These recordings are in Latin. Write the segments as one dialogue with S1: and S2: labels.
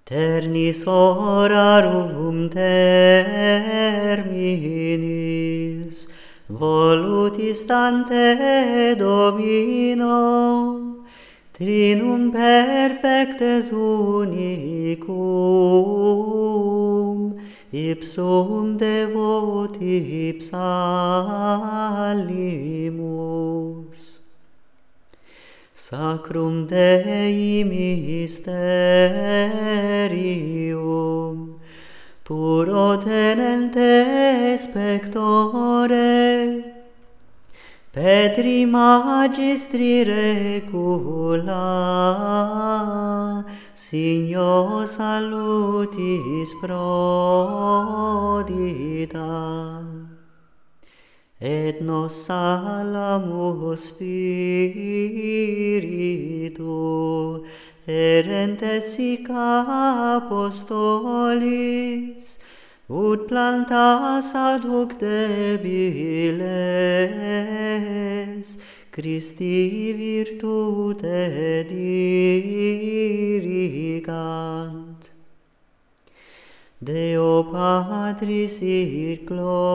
S1: Ternis orarum terminis, volutis tante Domino, Trinum perfectet unicum, ipsum devoti psallimus. Sacrum Dei mysterium, puro tenente spectore, Petri magistri recula, signo salutis prodida. Et nos salamus Spiritu, erentes sic apostolis, ut plantas ad hoc debiles, Christi virtute dirigant. Deo Patris et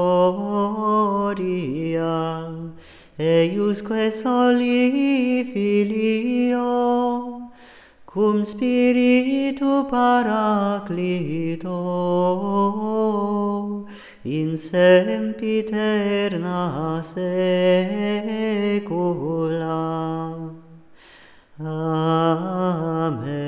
S1: gloria, eiusque soli Filio, cum Spiritu Paraclito, in sempiterna saecula. Amen.